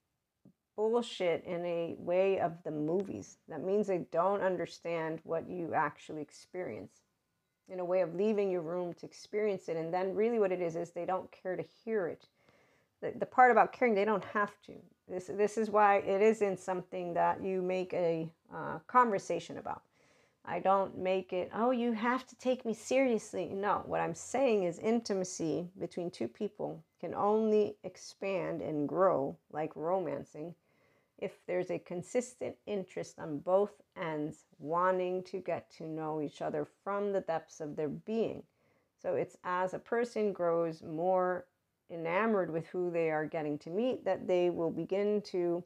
bullshit in a way of the movies. That means they don't understand what you actually experience, in a way of leaving your room to experience it. And then really what it is, is they don't care to hear it. The, the part about caring, they don't have to. This, this is why it isn't something that you make a uh, conversation about. I don't make it, oh, you have to take me seriously. No, what I'm saying is intimacy between two people can only expand and grow like romancing if there's a consistent interest on both ends wanting to get to know each other from the depths of their being. So it's as a person grows more enamored with who they are getting to meet that they will begin to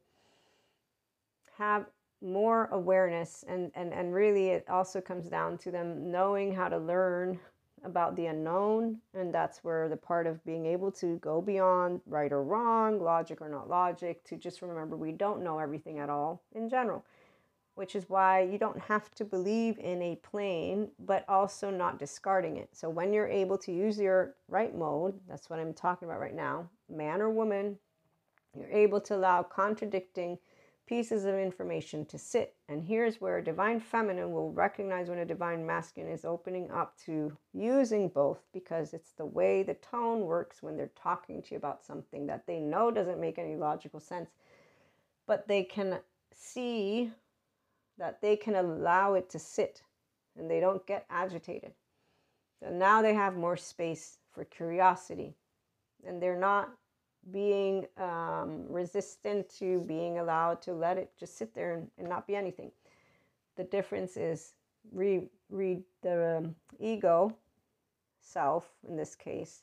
have more awareness, and, and, and really it also comes down to them knowing how to learn about the unknown. And that's where the part of being able to go beyond right or wrong, logic or not logic, to just remember we don't know everything at all in general, which is why you don't have to believe in a plane, but also not discarding it. So when you're able to use your right mode, that's what I'm talking about right now, man or woman, you're able to allow contradicting pieces of information to sit. And here's where a divine feminine will recognize when a divine masculine is opening up to using both, because it's the way the tone works when they're talking to you about something that they know doesn't make any logical sense, but they can see that they can allow it to sit and they don't get agitated. So now they have more space for curiosity, and they're not being um, resistant to being allowed to let it just sit there and, and not be anything. The difference is re, re, the um, ego self, in this case,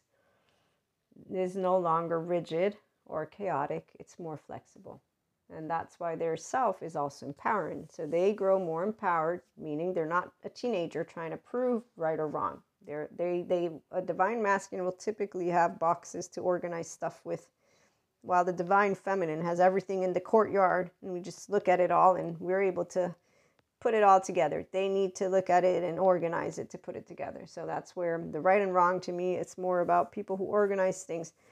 is no longer rigid or chaotic. It's more flexible. And that's why their self is also empowering. So they grow more empowered, meaning they're not a teenager trying to prove right or wrong. They're, they, they, a divine masculine will typically have boxes to organize stuff with, while the divine feminine has everything in the courtyard and we just look at it all and we're able to put it all together. They need to look at it and organize it to put it together. So that's where the right and wrong, to me, it's more about people who organize things.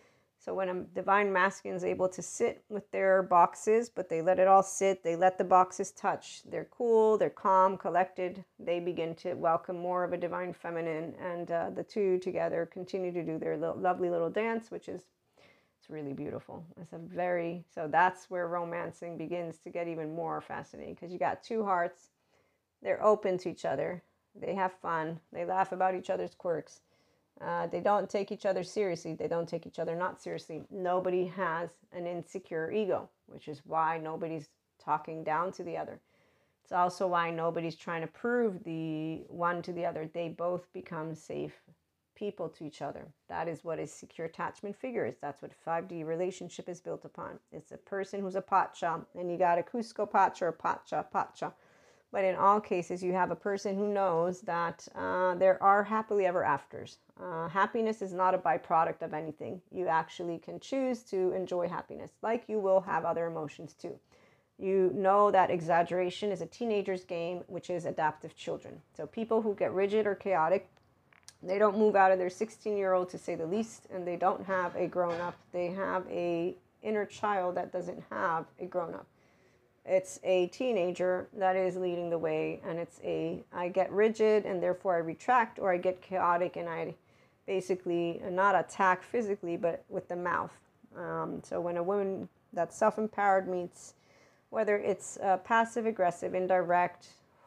So when a divine masculine is able to sit with their boxes, but they let it all sit, they let the boxes touch, they're cool, they're calm, collected, they begin to welcome more of a divine feminine, and uh, the two together continue to do their little, lovely little dance, which is it's really beautiful. It's a very, so that's where romancing begins to get even more fascinating, because you got two hearts, they're open to each other, they have fun, they laugh about each other's quirks. Uh, they don't take each other seriously. They don't take each other not seriously. Nobody has an insecure ego, which is why nobody's talking down to the other. It's also why nobody's trying to prove the one to the other. They both become safe people to each other. That is what a secure attachment figure is. That's what five D relationship is built upon. It's a person who's a pacha, and you got a Cusco pacha or pacha, pacha. But in all cases, you have a person who knows that uh, there are happily ever afters. Uh, happiness is not a byproduct of anything. You actually can choose to enjoy happiness, like you will have other emotions too. You know that exaggeration is a teenager's game, which is adaptive children. So people who get rigid or chaotic, they don't move out of their sixteen-year-old, to say the least, and they don't have a grown-up. They have a inner child that doesn't have a grown-up. It's a teenager that is leading the way, and it's a, I get rigid and therefore I retract, or I get chaotic and I basically not attack physically, but with the mouth. Um, so when a woman that's self-empowered meets, whether it's uh, passive-aggressive, indirect,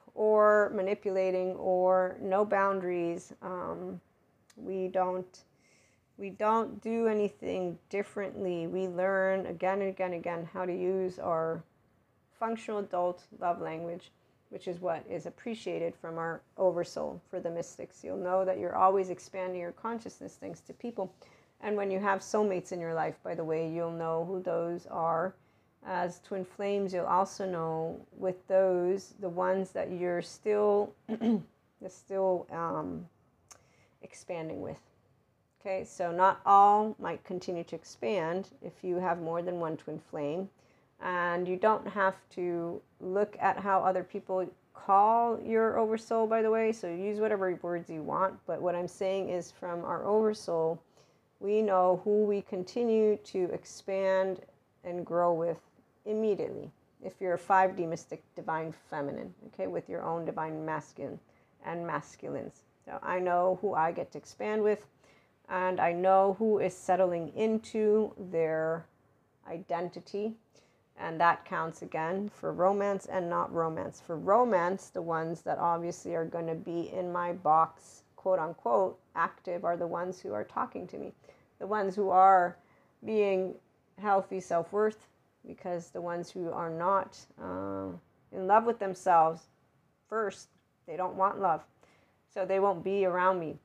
or manipulating, or no boundaries, um, we don't, we don't do anything differently. We learn again and again and again how to use our functional adult love language, which is what is appreciated from our oversoul for the mystics. You'll know that you're always expanding your consciousness thanks to people. And when you have soulmates in your life, by the way, you'll know who those are. As twin flames, you'll also know with those, the ones that you're still, you're still um, expanding with. Okay, so not all might continue to expand if you have more than one twin flame. And you don't have to look at how other people call your oversoul, by the way. So use whatever words you want. But what I'm saying is, from our oversoul, we know who we continue to expand and grow with immediately. If you're a five D mystic divine feminine, okay, with your own divine masculine and masculines. So I know who I get to expand with, and I know who is settling into their identity. And that counts again for romance and not romance. For romance, the ones that obviously are going to be in my box, quote unquote, active, are the ones who are talking to me. The ones who are being healthy self-worth, because the ones who are not uh, in love with themselves first, they don't want love. So they won't be around me.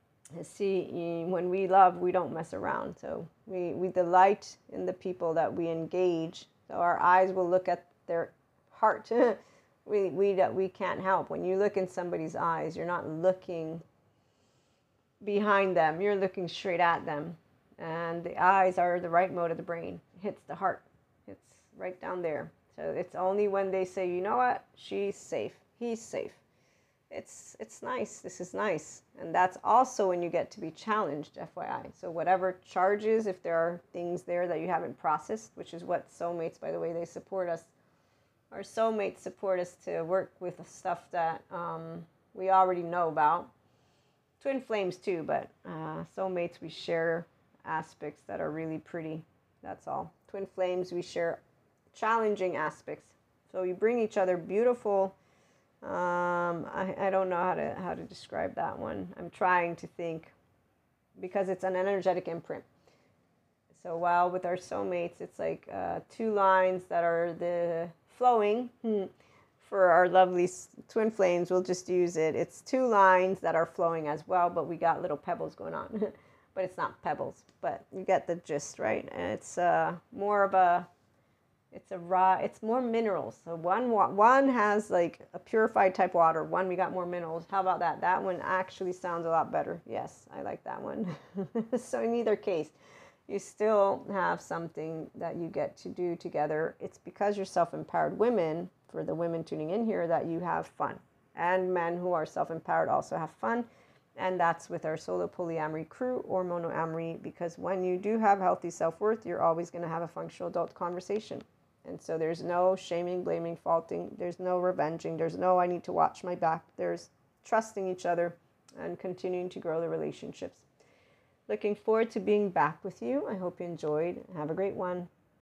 See, when we love, we don't mess around. So we, we delight in the people that we engage. So our eyes will look at their heart. we, we, we can't help. When you look in somebody's eyes, you're not looking behind them. You're looking straight at them. And the eyes are the right mode of the brain. It hits the heart. It's right down there. So it's only when they say, you know what, she's safe, he's safe. It's, it's nice. This is nice. And that's also when you get to be challenged, F Y I. So whatever charges, if there are things there that you haven't processed, which is what soulmates, by the way, they support us. Our soulmates support us to work with stuff that um, we already know about. Twin flames too, but uh, soulmates, we share aspects that are really pretty. That's all. Twin flames, we share challenging aspects. So you bring each other beautiful. Um, I, I don't know how to how to describe that one. I'm trying to think, because it's an energetic imprint. So while with our soulmates, it's like uh, two lines that are the flowing. For our lovely twin flames, we'll just use it. It's two lines that are flowing as well, but we got little pebbles going on. But it's not pebbles, but you get the gist, right? And it's uh, more of a It's a raw, it's more minerals. So one one has like a purified type water. One, we got more minerals. How about that? That one actually sounds a lot better. Yes, I like that one. So in either case, you still have something that you get to do together. It's because you're self-empowered women, for the women tuning in here, that you have fun. And men who are self-empowered also have fun. And that's with our solo polyamory crew or monoamory, because when you do have healthy self-worth, you're always going to have a functional adult conversation. And so there's no shaming, blaming, faulting. There's no revenging. There's no, I need to watch my back. There's trusting each other and continuing to grow the relationships. Looking forward to being back with you. I hope you enjoyed. Have a great one.